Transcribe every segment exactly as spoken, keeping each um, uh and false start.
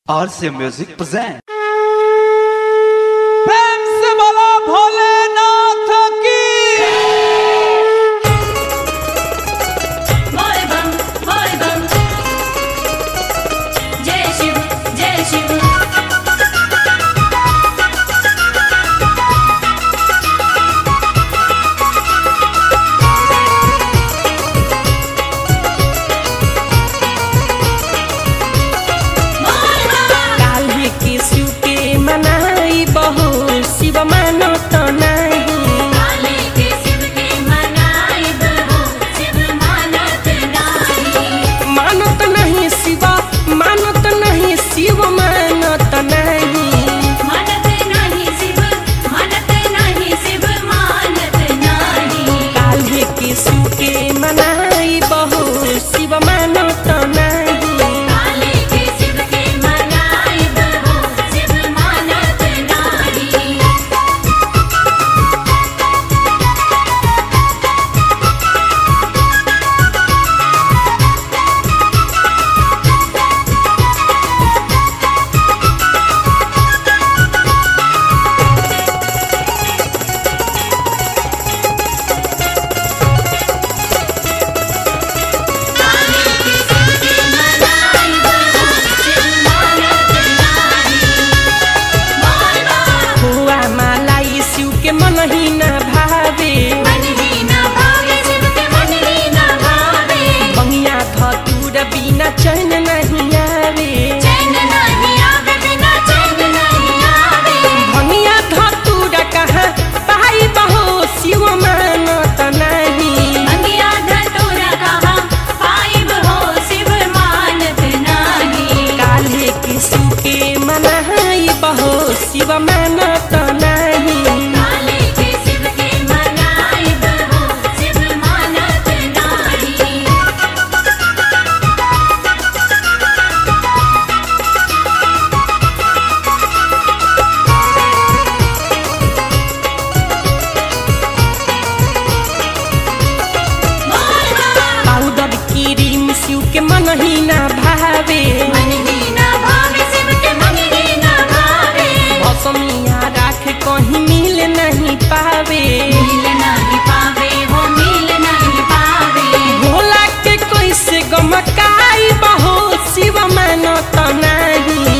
R C Music present। प्रेम से बोलो भोलेनाथ की। बोल बम बोल बम जय शिव जय शिव। शिव मानो तो नहीं काली के शिव के मनाई बहू शिव मानत नहीं। मानो तो नहीं शिव मानो तो नहीं शिव मानो तो नहीं मानत नहीं शिव मानत नहीं शिव मानत नहीं। काल्हे के शिव के मनाई बहू शिव मानो तो नहीं काली के शिव के मनाई बहू शिव मानत नहीं। हुआ मालाई शिव के मन ही न भावे बंगिया धतूर बिना चैन नहीं आवे बंगिया धतूर कहाँ पाई बहो शिव मानो तो नहीं काल्हे के शिव के मनाई बहो शिव मानो तो नहीं पाउडर क्रीम शिव के मन ही न भावे भसमिया राख कहीं मिल नहीं पावे भोला के कैसे गमकाई बहो शिव मानो तो नहीं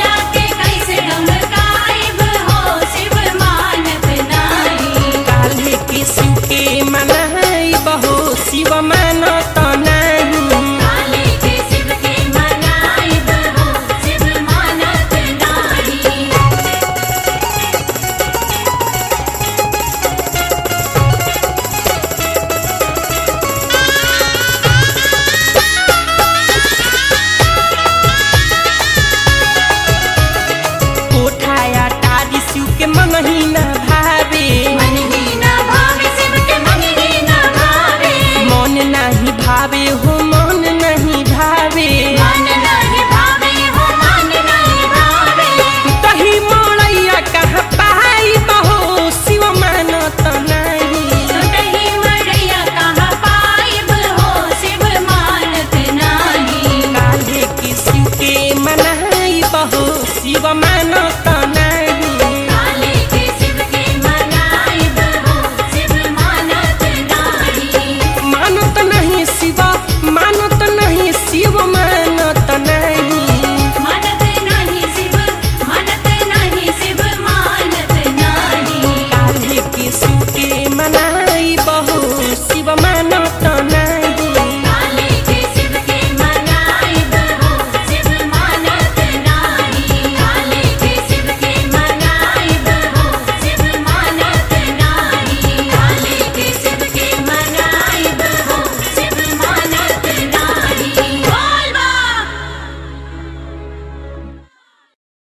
काल्हे के शिव के मनाई बहो शिव मानो तो नहीं कोठाया टारी शिव के मन ही न भावे मन नहीं भावे हो मन नहीं भावे तही मड़ैया कहाँ पाई बहो शिव मानो तो नहीं काल्हे के शिव के मनाई बहो शिव मानो